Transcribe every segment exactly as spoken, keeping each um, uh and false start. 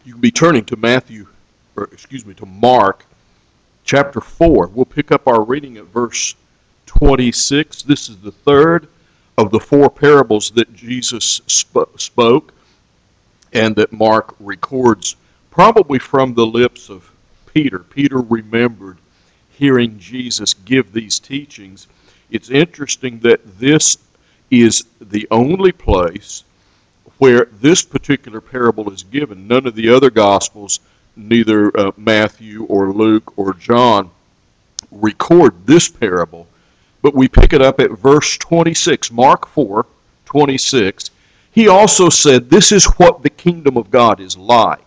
You can be turning to Matthew, or excuse me, to Mark chapter four. We'll pick up our reading at verse twenty-six. This is the third of the four parables that Jesus sp- spoke and that Mark records, probably from the lips of Peter. Peter remembered hearing Jesus give these teachings. It's interesting that this is the only place where this particular parable is given. None of the other Gospels, neither uh, Matthew or Luke or John, record this parable. But we pick it up at verse twenty-six, Mark four, twenty-six. He also said, "This is what the kingdom of God is like.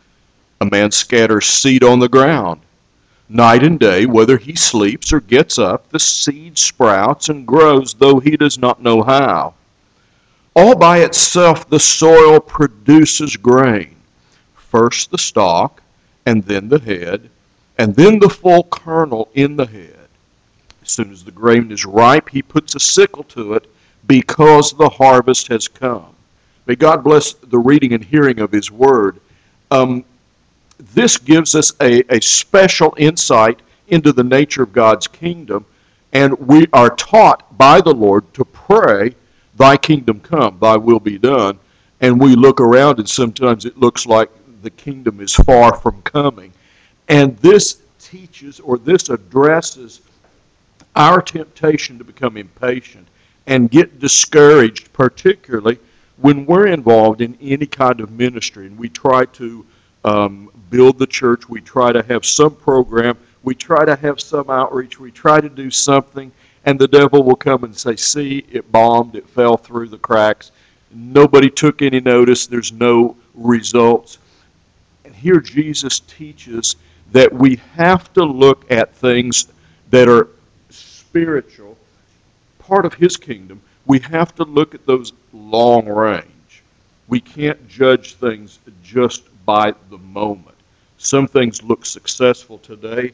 A man scatters seed on the ground. Night and day, whether he sleeps or gets up, the seed sprouts and grows, though he does not know how. All by itself the soil produces grain, first the stalk, and then the head, and then the full kernel in the head. As soon as the grain is ripe, he puts a sickle to it, because the harvest has come." May God bless the reading and hearing of His Word. Um, this gives us a, a special insight into the nature of God's kingdom, and we are taught by the Lord to pray, "Thy kingdom come, Thy will be done." And we look around and sometimes it looks like the kingdom is far from coming. And this teaches, or this addresses, our temptation to become impatient and get discouraged, particularly when we're involved in any kind of ministry and we try to um, build the church, we try to have some program, we try to have some outreach, we try to do something, and the devil will come and say, "See, it bombed, it fell through the cracks, nobody took any notice, there's no results." And here Jesus teaches that we have to look at things that are spiritual, part of His kingdom. We have to look at those long range. We can't judge things just by the moment. Some things look successful today,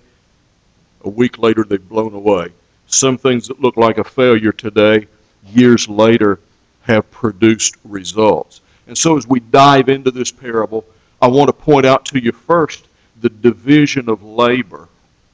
a week later they've blown away. Some things that look like a failure today, years later, have produced results. And so as we dive into this parable, I want to point out to you first the division of labor.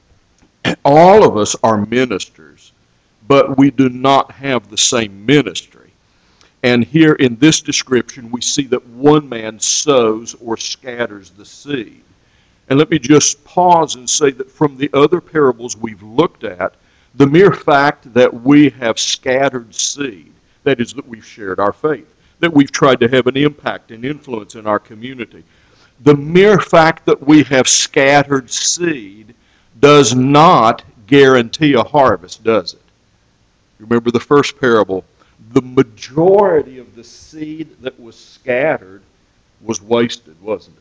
All of us are ministers, but we do not have the same ministry. And here in this description, we see that one man sows or scatters the seed. And let me just pause and say that from the other parables we've looked at, the mere fact that we have scattered seed, that is, that we've shared our faith, that we've tried to have an impact and influence in our community, the mere fact that we have scattered seed does not guarantee a harvest, does it? Remember the first parable, the majority of the seed that was scattered was wasted, wasn't it?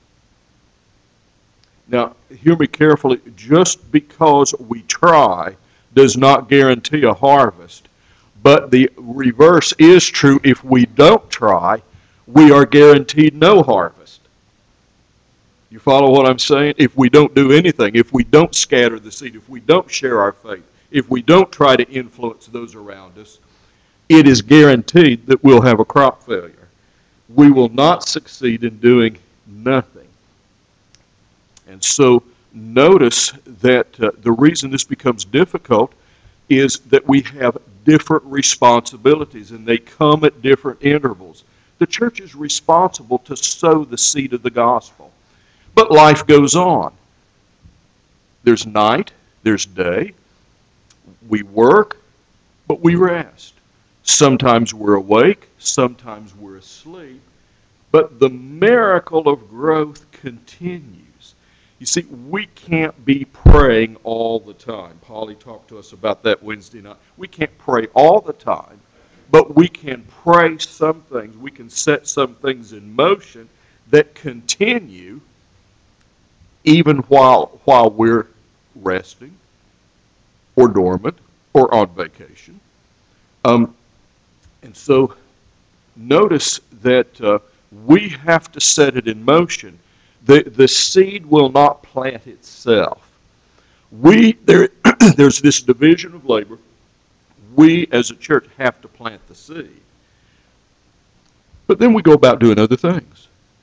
Now, hear me carefully, just because we try does not guarantee a harvest, but the reverse is true. If we don't try, we are guaranteed no harvest. You follow what I'm saying? If we don't do anything, if we don't scatter the seed, if we don't share our faith, if we don't try to influence those around us, it is guaranteed that we'll have a crop failure. We will not succeed in doing nothing. And so notice that uh, the reason this becomes difficult is that we have different responsibilities and they come at different intervals. The church is responsible to sow the seed of the gospel. But life goes on. There's night, there's day. We work, but we rest. Sometimes we're awake, sometimes we're asleep. But the miracle of growth continues. You see, we can't be praying all the time. Polly talked to us about that Wednesday night. We can't pray all the time, but we can pray some things. We can set some things in motion that continue even while while we're resting or dormant or on vacation. Um, and so notice that uh, we have to set it in motion. The, the seed will not plant itself. We there, There's this division of labor. We as a church have to plant the seed. But then we go about doing other things.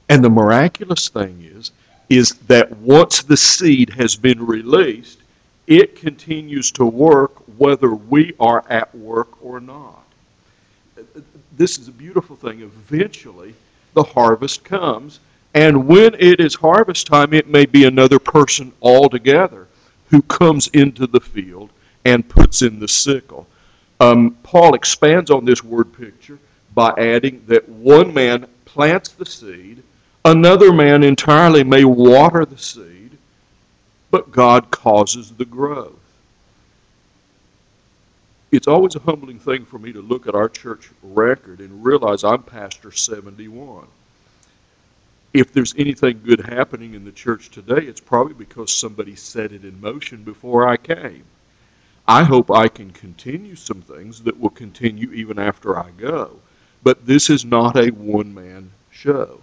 And the miraculous thing is, is that once the seed has been released, it continues to work whether we are at work or not. This is a beautiful thing. Eventually, the harvest comes, and when it is harvest time, it may be another person altogether who comes into the field and puts in the sickle. Um, Paul expands on this word picture by adding that one man plants the seed, another man entirely may water the seed, but God causes the growth. It's always a humbling thing for me to look at our church record and realize I'm pastor seventy-one. If there's anything good happening in the church today, it's probably because somebody set it in motion before I came. I hope I can continue some things that will continue even after I go. But this is not a one-man show.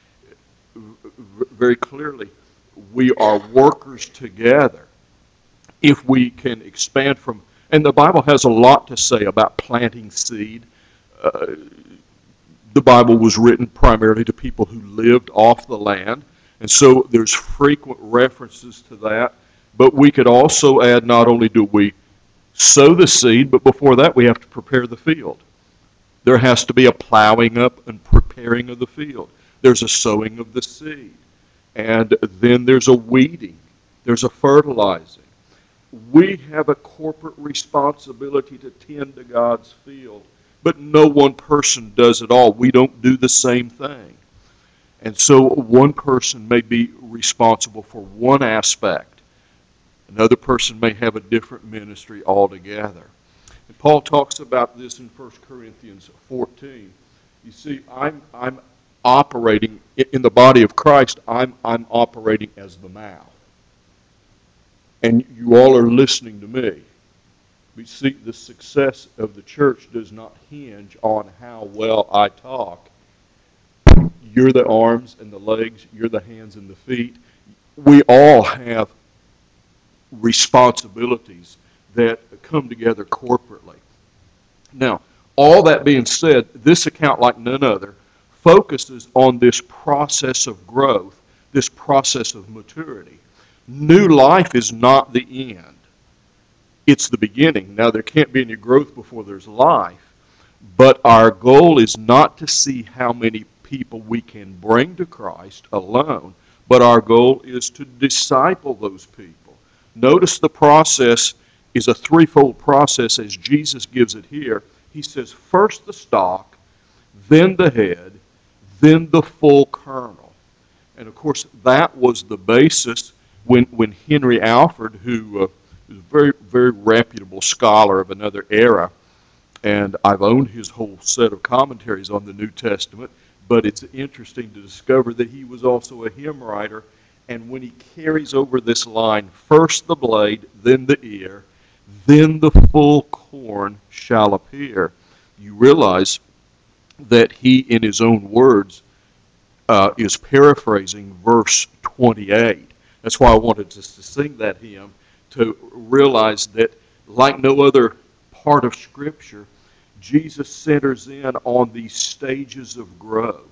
Very clearly, we are workers together. If we can expand from, and the Bible has a lot to say about planting seed. Uh, the Bible was written primarily to people who lived off the land, and so there's frequent references to that. But we could also add, not only do we sow the seed, but before that we have to prepare the field. There has to be a plowing up and preparing of the field. There's a sowing of the seed. And then there's a weeding. There's a fertilizing. We have a corporate responsibility to tend to God's field, but no one person does it all. We don't do the same thing. And so one person may be responsible for one aspect. Another person may have a different ministry altogether. And Paul talks about this in First Corinthians fourteen. You see, I'm I'm operating in the body of Christ. I'm I'm operating as the mouth, and you all are listening to me. We see the success of the church does not hinge on how well I talk. You're the arms and the legs. You're the hands and the feet. We all have responsibilities that come together corporately. Now, all that being said, this account, like none other, focuses on this process of growth, this process of maturity. New life is not the end. It's the beginning. Now, there can't be any growth before there's life, but our goal is not to see how many people we can bring to Christ alone, but our goal is to disciple those people. Notice the process is a threefold process as Jesus gives it here. He says, first the stalk, then the head, then the full kernel. And of course, that was the basis when, when Henry Alford, who uh, was a very, very reputable scholar of another era, and I've owned his whole set of commentaries on the New Testament, but it's interesting to discover that he was also a hymn writer. And when he carries over this line, first the blade, then the ear, then the full corn shall appear, you realize that he, in his own words, uh, is paraphrasing verse twenty-eight. That's why I wanted us to sing that hymn, to realize that, like no other part of Scripture, Jesus centers in on these stages of growth.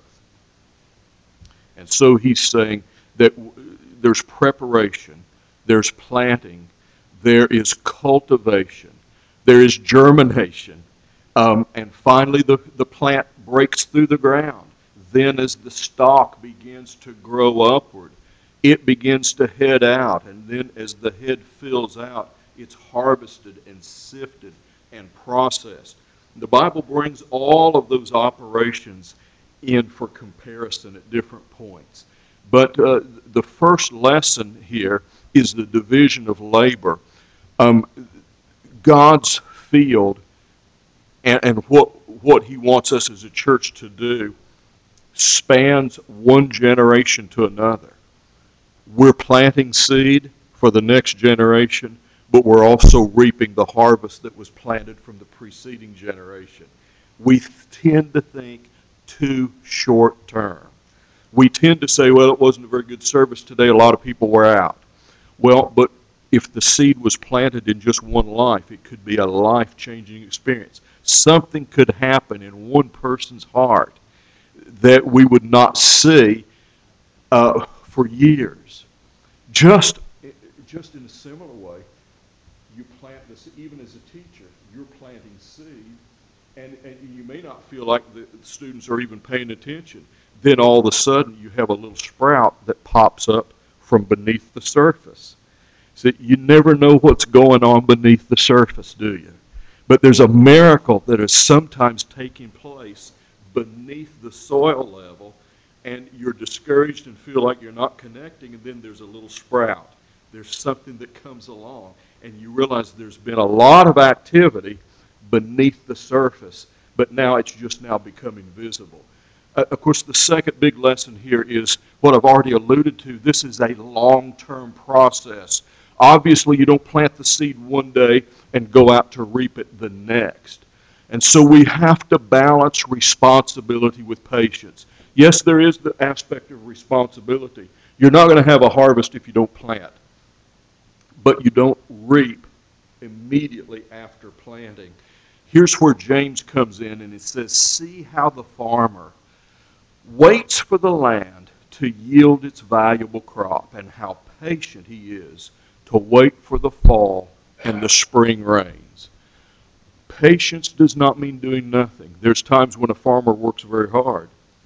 And so he's saying that there's preparation, there's planting, there is cultivation, there is germination, um, and finally the, the plant breaks through the ground. Then as the stalk begins to grow upward, it begins to head out, and then as the head fills out, it's harvested and sifted and processed. The Bible brings all of those operations in for comparison at different points. But uh, the first lesson here is the division of labor. Um, God's field and, and what, what he wants us as a church to do spans one generation to another. We're planting seed for the next generation, but we're also reaping the harvest that was planted from the preceding generation. We tend to think too short term. We tend to say, well, it wasn't a very good service today, a lot of people were out. Well, but if the seed was planted in just one life, it could be a life-changing experience. Something could happen in one person's heart that we would not see uh, for years. Just, just in a similar way, you plant this, even as a teacher, you're planting seed, and, and you may not feel like the students are even paying attention. Then all of a sudden you have a little sprout that pops up from beneath the surface. So you never know what's going on beneath the surface, do you? But there's a miracle that is sometimes taking place beneath the soil level, and you're discouraged and feel like you're not connecting, and then there's a little sprout. There's something that comes along, and you realize there's been a lot of activity beneath the surface, but now it's just now becoming visible. Uh, of course, the second big lesson here is what I've already alluded to. This is a long-term process. Obviously, you don't plant the seed one day and go out to reap it the next. And so we have to balance responsibility with patience. Yes, there is the aspect of responsibility. You're not going to have a harvest if you don't plant. But you don't reap immediately after planting. Here's where James comes in, and it says, see how the farmer waits for the land to yield its valuable crop, and how patient he is to wait for the fall and the spring rains. Patience does not mean doing nothing. There's times when a farmer works very hard.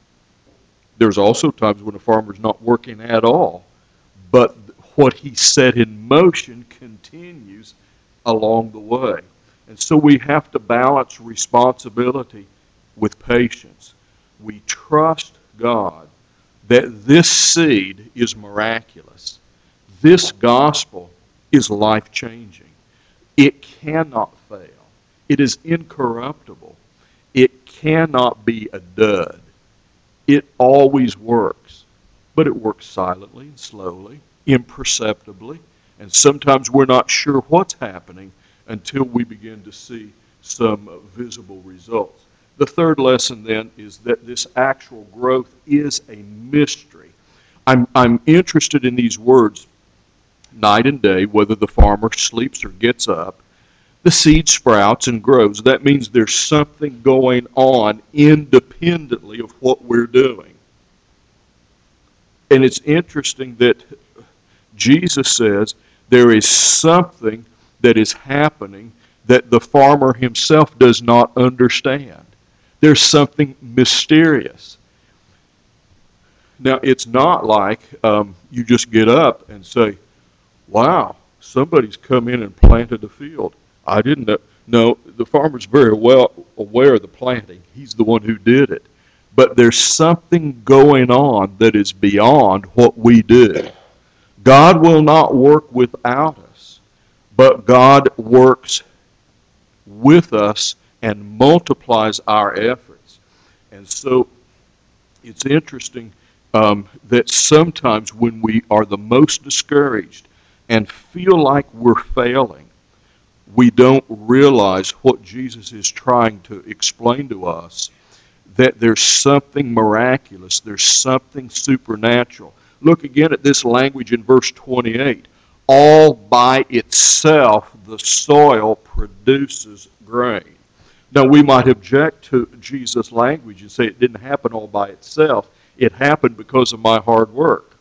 There's also times when a farmer's not working at all, but what he set in motion continues along the way. And so we have to balance responsibility with patience. We trust God that this seed is miraculous. This gospel is life-changing. It cannot fail. It is incorruptible. It cannot be a dud. It always works, but it works silently and slowly, imperceptibly, and sometimes we're not sure what's happening until we begin to see some visible results. The third lesson then is that this actual growth is a mystery. I'm, I'm interested in these words, night and day, whether the farmer sleeps or gets up. The seed sprouts and grows. That means there's something going on independently of what we're doing. And it's interesting that Jesus says there is something that is happening that the farmer himself does not understand. There's something mysterious. Now, it's not like um, you just get up and say, wow, somebody's come in and planted a field. I didn't know. No, the farmer's very well aware of the planting. He's the one who did it. But there's something going on that is beyond what we do. God will not work without us, but God works with us and multiplies our efforts. And so it's interesting um, that sometimes when we are the most discouraged and feel like we're failing, we don't realize what Jesus is trying to explain to us, that there's something miraculous, there's something supernatural. Look again at this language in verse twenty-eight. All by itself the soil produces grain. Now we might object to Jesus' language and say it didn't happen all by itself. It happened because of my hard work.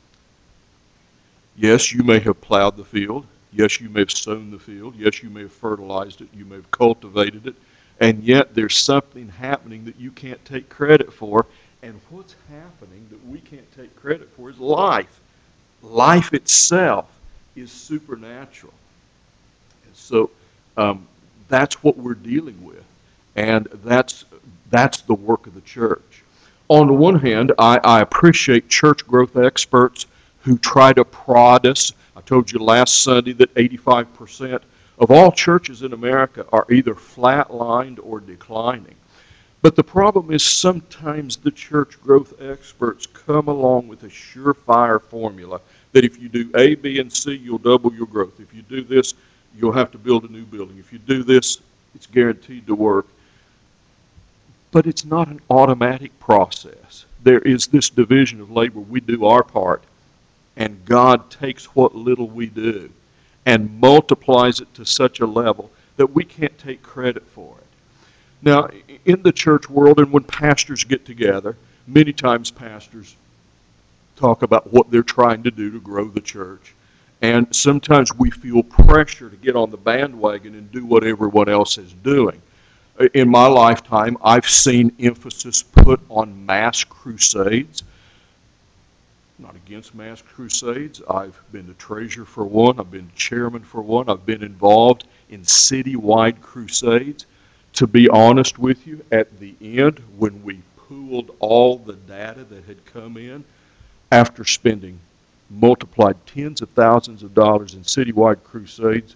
Yes, you may have plowed the field. Yes, you may have sown the field. Yes, you may have fertilized it. You may have cultivated it. And yet there's something happening that you can't take credit for. And what's happening that we can't take credit for is life. Life itself is supernatural. And so um, that's what we're dealing with. And that's, that's the work of the church. On the one hand, I, I appreciate church growth experts who try to prod us. I told you last Sunday that eighty-five percent of all churches in America are either flatlined or declining. But the problem is sometimes the church growth experts come along with a surefire formula that if you do A, B, and C, you'll double your growth. If you do this, you'll have to build a new building. If you do this, it's guaranteed to work. But it's not an automatic process. There is this division of labor. We do our part, and God takes what little we do and multiplies it to such a level that we can't take credit for it. Now, in the church world and when pastors get together, many times pastors talk about what they're trying to do to grow the church. And sometimes we feel pressure to get on the bandwagon and do what everyone else is doing. In my lifetime, I've seen emphasis put on mass crusades. Not against mass crusades. I've been the treasurer for one. I've been chairman for one. I've been involved in citywide crusades. To be honest with you, at the end, when we pooled all the data that had come in, after spending multiplied tens of thousands of dollars in citywide crusades,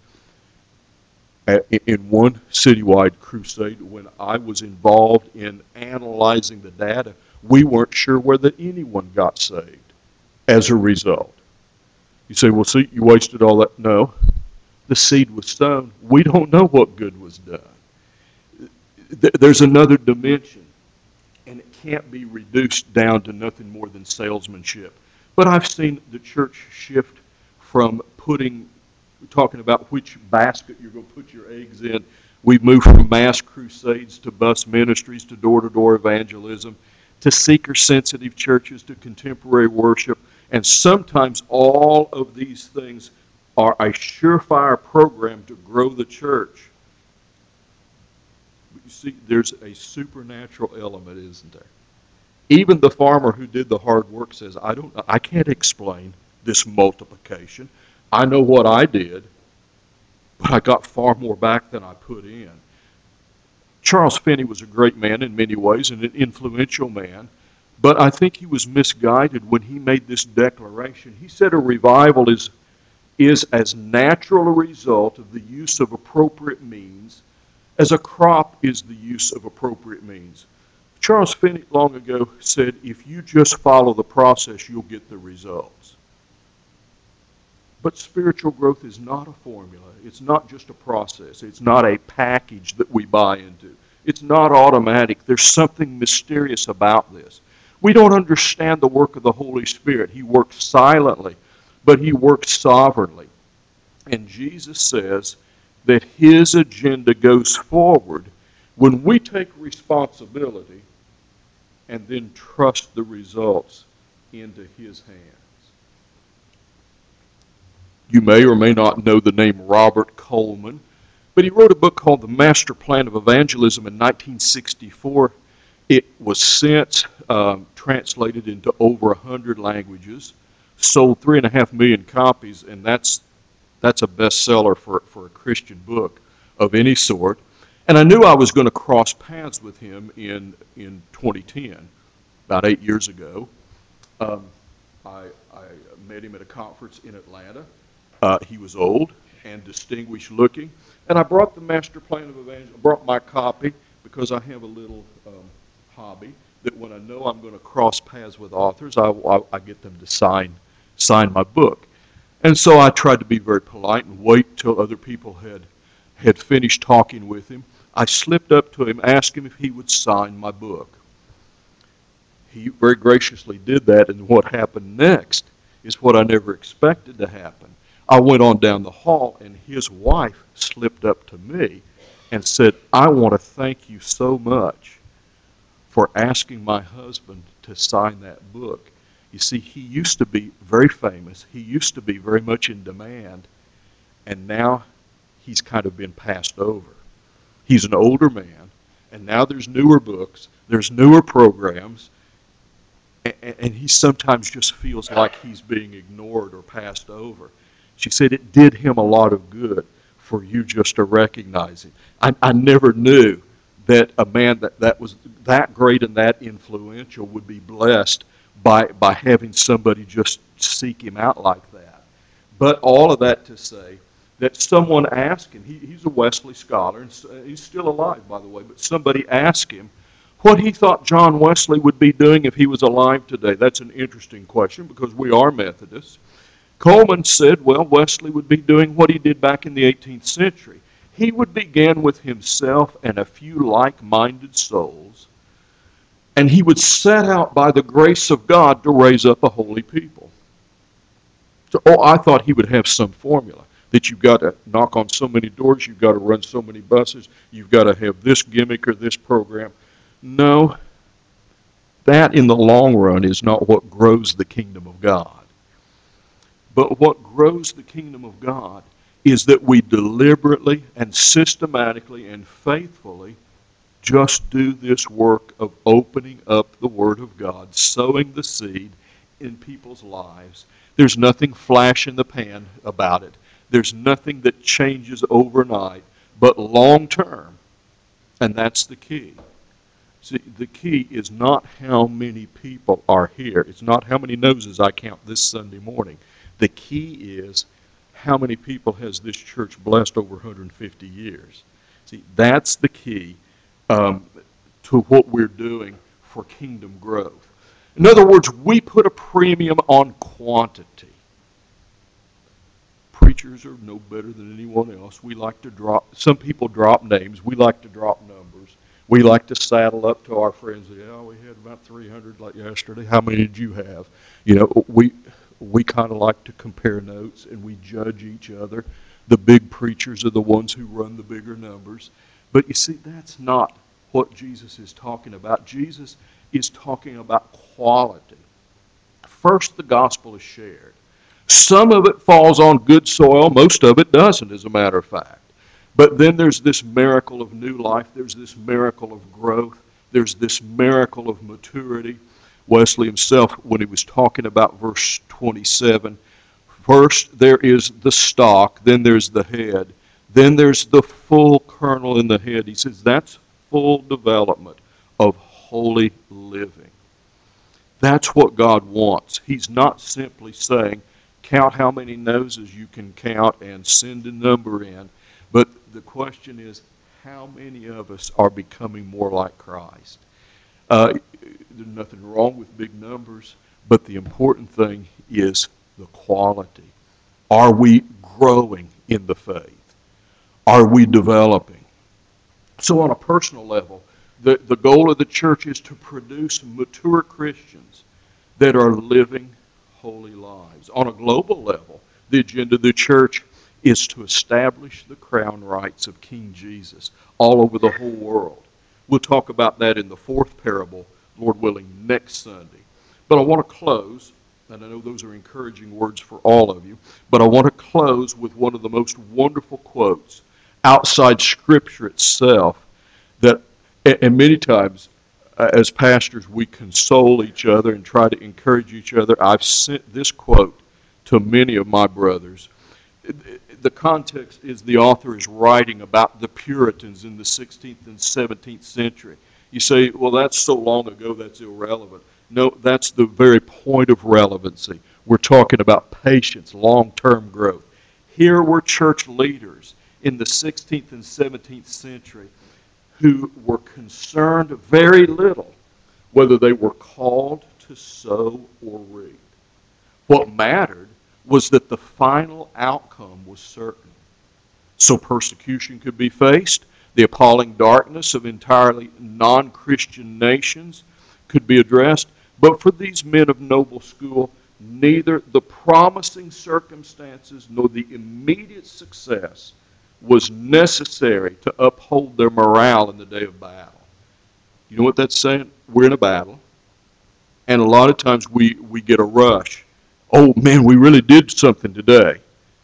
in one citywide crusade, when I was involved in analyzing the data, we weren't sure whether anyone got saved as a result. You say, well, see, you wasted all that. No, the seed was sown. We don't know what good was done. There's another dimension, and it can't be reduced down to nothing more than salesmanship. But I've seen the church shift from putting, talking about which basket you're going to put your eggs in. We've moved from mass crusades to bus ministries to door-to-door evangelism to seeker-sensitive churches to contemporary worship. And sometimes all of these things are a surefire program to grow the church. But you see, there's a supernatural element, isn't there? Even the farmer who did the hard work says, I don't, I can't explain this multiplication. I know what I did, but I got far more back than I put in. Charles Finney was a great man in many ways and an influential man, but I think he was misguided when he made this declaration. He said a revival is, is as natural a result of the use of appropriate means as a crop is the use of appropriate means. Charles Finney long ago said, if you just follow the process, you'll get the results. But spiritual growth is not a formula. It's not just a process. It's not a package that we buy into. It's not automatic. There's something mysterious about this. We don't understand the work of the Holy Spirit. He works silently, but he works sovereignly. And Jesus says that his agenda goes forward when we take responsibility and then trust the results into his hands. You may or may not know the name Robert Coleman, but he wrote a book called The Master Plan of Evangelism in nineteen sixty-four. It was since um, translated into over a hundred languages, sold three and a half million copies, and that's that's a bestseller for, for a Christian book of any sort. And I knew I was going to cross paths with him in, in twenty ten, about eight years ago. Um, I, I met him at a conference in Atlanta. Uh, he was old and distinguished looking. And I brought the Master Plan of Evangelism, brought my copy, because I have a little um, hobby that when I know I'm going to cross paths with authors, I, I, I get them to sign, sign my book. And so I tried to be very polite and wait till other people had, had finished talking with him. I slipped up to him, asked him if he would sign my book. He very graciously did that, and what happened next is what I never expected to happen. I went on down the hall, and his wife slipped up to me and said, I want to thank you so much for asking my husband to sign that book. You see, he used to be very famous. He used to be very much in demand, and now he's kind of been passed over. He's an older man, and now there's newer books, there's newer programs, and, and he sometimes just feels like he's being ignored or passed over. She said it did him a lot of good for you just to recognize it. I, I never knew that a man that, that was that great and that influential would be blessed by, by having somebody just seek him out like that. But all of that to say that someone asked him, he, he's a Wesley scholar, and he's still alive, by the way, but somebody asked him what he thought John Wesley would be doing if he was alive today. That's an interesting question because we are Methodists. Coleman said, well, Wesley would be doing what he did back in the eighteenth century. He would begin with himself and a few like-minded souls, and he would set out by the grace of God to raise up a holy people. So, oh, I thought he would have some formula, that you've got to knock on so many doors, you've got to run so many buses, you've got to have this gimmick or this program. No, that in the long run is not what grows the kingdom of God. But what grows the kingdom of God is that we deliberately and systematically and faithfully just do this work of opening up the Word of God, sowing the seed in people's lives. There's nothing flash in the pan about it. There's nothing that changes overnight, but long term. And that's the key. See, the key is not how many people are here. It's not how many noses I count this Sunday morning. The key is how many people has this church blessed over one hundred fifty years. See, that's the key um, to what we're doing for kingdom growth. In other words, we put a premium on quantity. Preachers are no better than anyone else. We like to drop, some people drop names. We like to drop numbers. We like to saddle up to our friends. Yeah, we had about three hundred like yesterday. How many did you have? You know, we we kind of like to compare notes, and we judge each other. The big preachers are the ones who run the bigger numbers. But you see, that's not what Jesus is talking about. Jesus is talking about quality. First, the gospel is shared. Some of it falls on good soil. Most of it doesn't, as a matter of fact. But then there's this miracle of new life. There's this miracle of growth. There's this miracle of maturity. Wesley himself, when he was talking about verse twenty-seven, first there is the stalk, then there's the head, then there's the full kernel in the head. He says that's full development of holy living. That's what God wants. He's not simply saying, count how many noses you can count and send a number in. But the question is, how many of us are becoming more like Christ? Uh, there's nothing wrong with big numbers, but the important thing is the quality. Are we growing in the faith? Are we developing? So on a personal level, the, the goal of the church is to produce mature Christians that are living holy lives. On a global level, the agenda of the church is to establish the crown rights of King Jesus all over the whole world. We'll talk about that in the fourth parable, Lord willing, next Sunday. But I want to close, and I know those are encouraging words for all of you, but I want to close with one of the most wonderful quotes outside Scripture itself that, and many times as pastors we console each other and try to encourage each other. I've sent this quote to many of my brothers. The context is the author is writing about the Puritans in the sixteenth and seventeenth century. You say, well, that's so long ago, that's irrelevant. No, that's the very point of relevancy. We're talking about patience, long-term growth. Here were church leaders in the sixteenth and seventeenth century who were concerned very little whether they were called to sow or reap. What mattered was that the final outcome was certain. So persecution could be faced. The appalling darkness of entirely non-Christian nations could be addressed. But for these men of noble school, neither the promising circumstances nor the immediate success was necessary to uphold their morale in the day of battle. You know what that's saying? We're in a battle, and a lot of times we, we get a rush. Oh, man, we really did something today.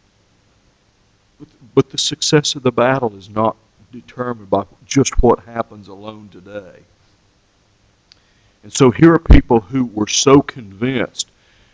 But, but the success of the battle is not determined by just what happens alone today. And so here are people who were so convinced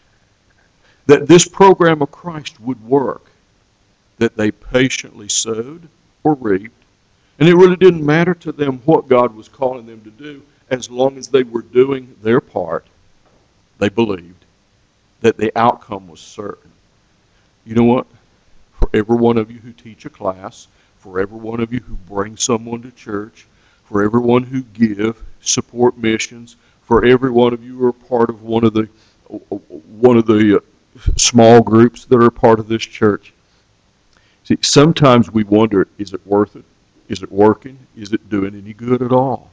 that this program of Christ would work that they patiently sowed or reaped. And it really didn't matter to them what God was calling them to do as long as they were doing their part. They believed that the outcome was certain. You know what? For every one of you who teach a class, for every one of you who bring someone to church, for everyone who give, support missions, for every one of you who are part of one of the one of the small groups that are part of this church. See, sometimes we wonder, is it worth it? Is it working? Is it doing any good at all?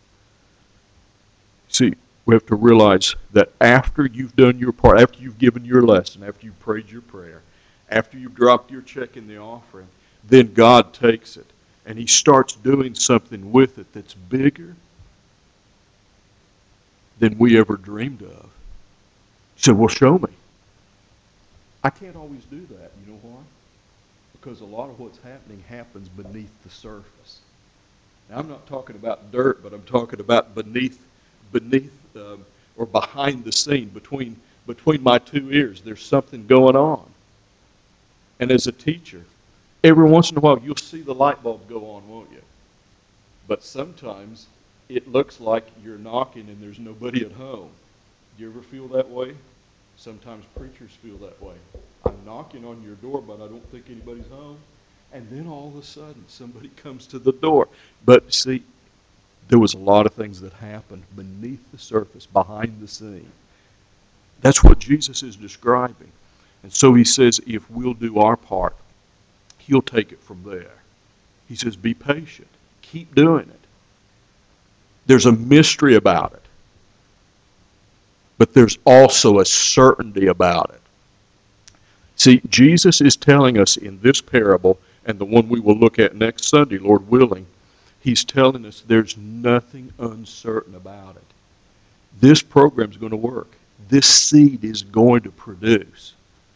See, we have to realize that after you've done your part, after you've given your lesson, after you've prayed your prayer, after you've dropped your check in the offering, then God takes it and He starts doing something with it that's bigger than we ever dreamed of. He said, well, show me. I can't always do that. You know why? Because a lot of what's happening happens beneath the surface. Now, I'm not talking about dirt, but I'm talking about beneath, beneath, um, or behind the scene, between between my two ears. There's something going on. And as a teacher, every once in a while, you'll see the light bulb go on, won't you? But sometimes it looks like you're knocking and there's nobody at home. Do you ever feel that way? Sometimes preachers feel that way. I'm knocking on your door, but I don't think anybody's home. And then all of a sudden, somebody comes to the door. But see, there was a lot of things that happened beneath the surface, behind the scene. That's what Jesus is describing. And so he says, if we'll do our part, he'll take it from there. He says, be patient. Keep doing it. There's a mystery about it. But there's also a certainty about it. See, Jesus is telling us in this parable, and the one we will look at next Sunday, Lord willing, he's telling us there's nothing uncertain about it. This program's going to work. This seed is going to produce.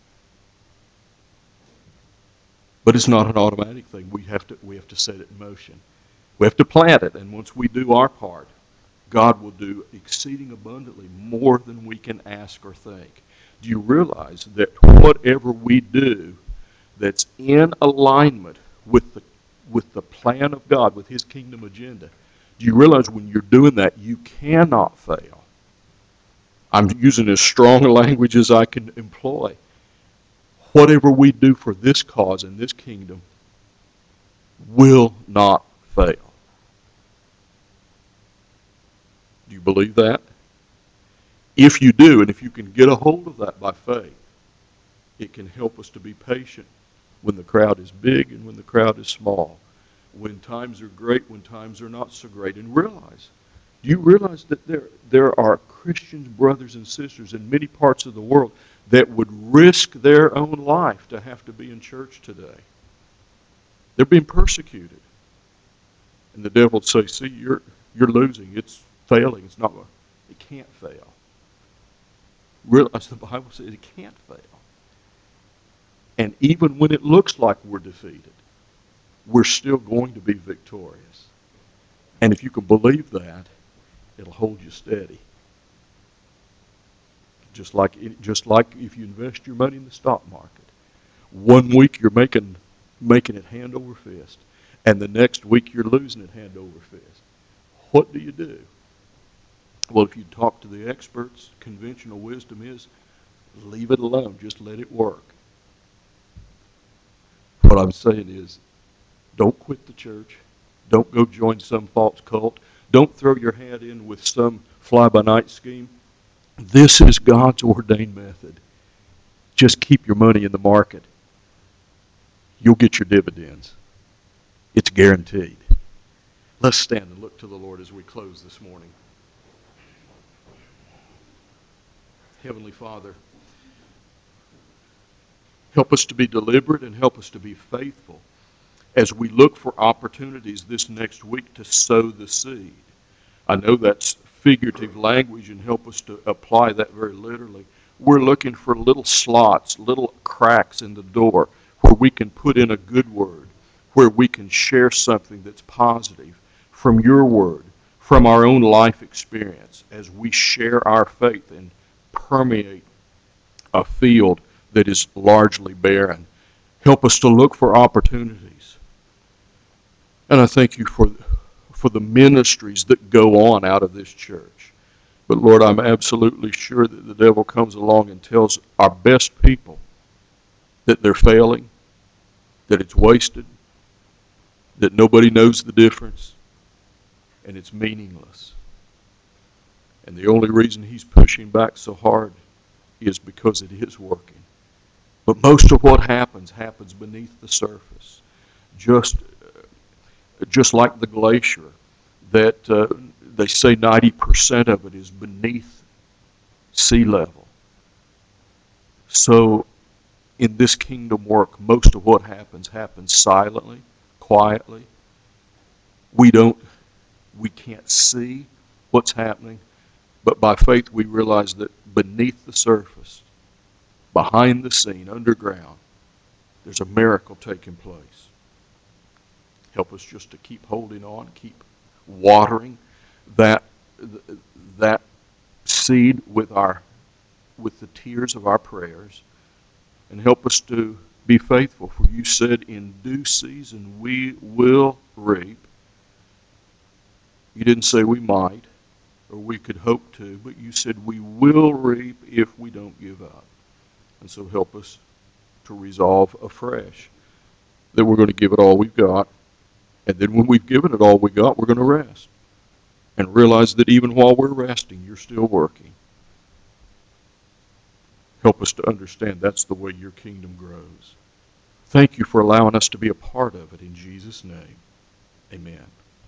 But it's not an automatic thing. We have to, we have to set it in motion. We have to plant it, and once we do our part, God will do exceeding abundantly more than we can ask or think. Do you realize that whatever we do that's in alignment with the, with the plan of God, with his kingdom agenda, do you realize when you're doing that, you cannot fail? I'm using as strong a language as I can employ. Whatever we do for this cause and this kingdom will not fail. Do you believe that? If you do, and if you can get a hold of that by faith, it can help us to be patient when the crowd is big and when the crowd is small, when times are great, when times are not so great. And realize, do you realize that there, there are Christians, brothers and sisters in many parts of the world that would risk their own life to have to be in church today? They're being persecuted. And the devil would say, see, you're, you're losing. It's failing. It's not, it can't fail. Realize the Bible says it can't fail. And even when it looks like we're defeated, we're still going to be victorious. And if you can believe that, it'll hold you steady. Just like, just like if you invest your money in the stock market. One week you're making, making it hand over fist, and the next week you're losing it hand over fist. What do you do? Well, if you talk to the experts, conventional wisdom is leave it alone. Just let it work. What I'm saying is don't quit the church. Don't go join some false cult. Don't throw your hat in with some fly-by-night scheme. This is God's ordained method. Just keep your money in the market. You'll get your dividends. It's guaranteed. Let's stand and look to the Lord as we close this morning. Heavenly Father, help us to be deliberate and help us to be faithful as we look for opportunities this next week to sow the seed. I know that's figurative language, and help us to apply that very literally. We're looking for little slots, little cracks in the door where we can put in a good word, where we can share something that's positive from your word, from our own life experience, as we share our faith and permeate a field that is largely barren. Help us to look for opportunities. And I thank you for for the ministries that go on out of this church. But Lord, I'm absolutely sure that the devil comes along and tells our best people that they're failing, that it's wasted, that nobody knows the difference, and it's meaningless. And the only reason he's pushing back so hard is because it is working. But most of what happens, happens beneath the surface. Just just like the glacier, that uh, they say ninety percent of it is beneath sea level. So in this kingdom work, most of what happens happens silently, quietly. We don't, we can't see what's happening, But by faith we realize that beneath the surface, behind the scene, underground, there's a miracle taking place. Help us just to keep holding on, keep watering that that seed with our with the tears of our prayers, and help us to be faithful. For you said, in due season we will reap. You didn't say we might or we could hope to, but you said we will reap if we don't give up. And so help us to resolve afresh that we're going to give it all we've got, and then when we've given it all we got, we're going to rest. And realize that even while we're resting, you're still working. Help us to understand that's the way your kingdom grows. Thank you for allowing us to be a part of it. In Jesus' name, amen.